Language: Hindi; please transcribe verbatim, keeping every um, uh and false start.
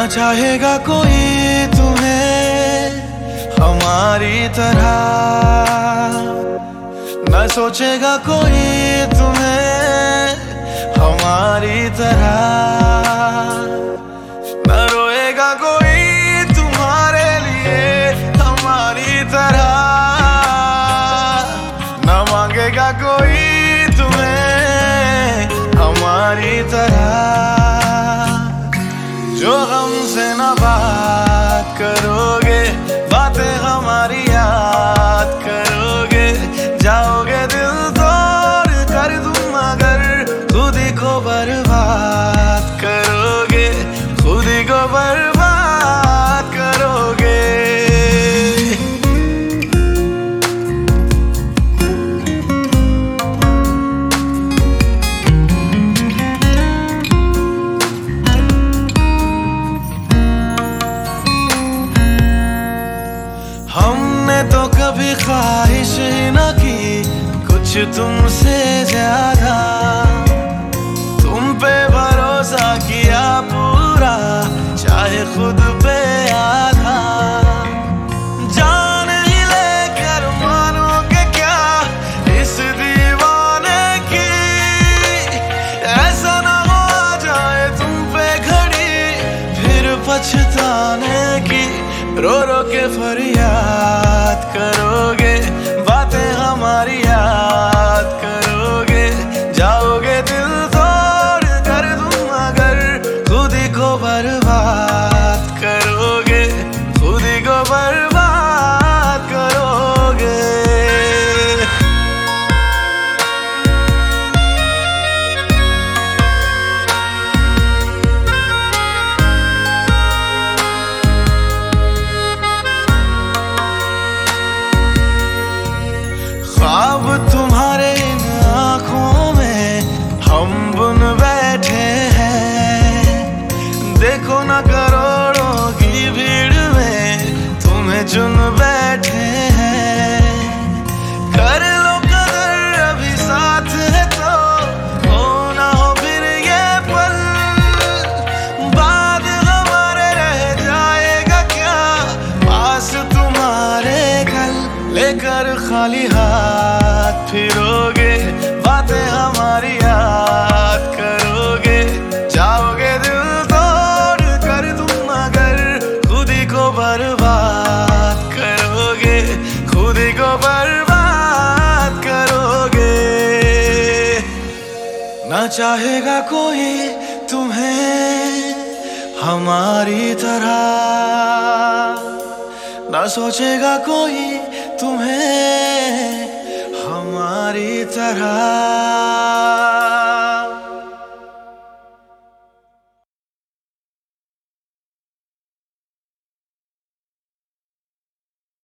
चाहेगा कोई तुम्हें हमारी तरह, न सोचेगा कोई तुम्हें हमारी तरह, न रोएगा कोई तुम्हारे लिए हमारी तरह, न मांगेगा कोई तुम्हें हमारी तरह। जो हमसे न बात करोगे, बातें हमारी याद करोगे, जाओगे दिल तोड़ कर तुम अगर खुद ही को बर्बाद करोगे, खुद ही को बर्बाद करोगे। हमने तो कभी ख्वाहिश न की कुछ तुमसे ज्यादा, तुम पे भरोसा किया पूरा, चाहे खुद पे आधा। जान ही लेकर मानोगे क्या इस दीवाने की, ऐसा ना हो जाए तुम पे घड़ी फिर पछताने की। रो रो के फरियाद करोगे, बातें हमारी याद करोगे, जाओगे दिल तोड़ कर तुम अगर खुद ही को बर्बाद करोगे, खुद ही को बर्बाद करोगे। ख्वाब तुम्हारे इन आँखों में हम बुन बैठे हैं, देखो ना करोड़ों की भीड़ में तुम्हें चुन बैठे हैं। कर लो कदर अभी साथ है तो हो ना हो फिर ये पल, बाद हमारे रह जाएगा क्या पास तुम्हारे कल। लेकर खाली हाथ फिरोगे, बातें हमारी याद करोगे, जाओगे दिल तोड़ कर तुम अगर खुद ही को बर्बाद करोगे, खुद ही को बर्बाद करोगे। ना चाहेगा कोई तुम्हें हमारी तरह, ना सोचेगा कोई तुम्हें हमारी तरह।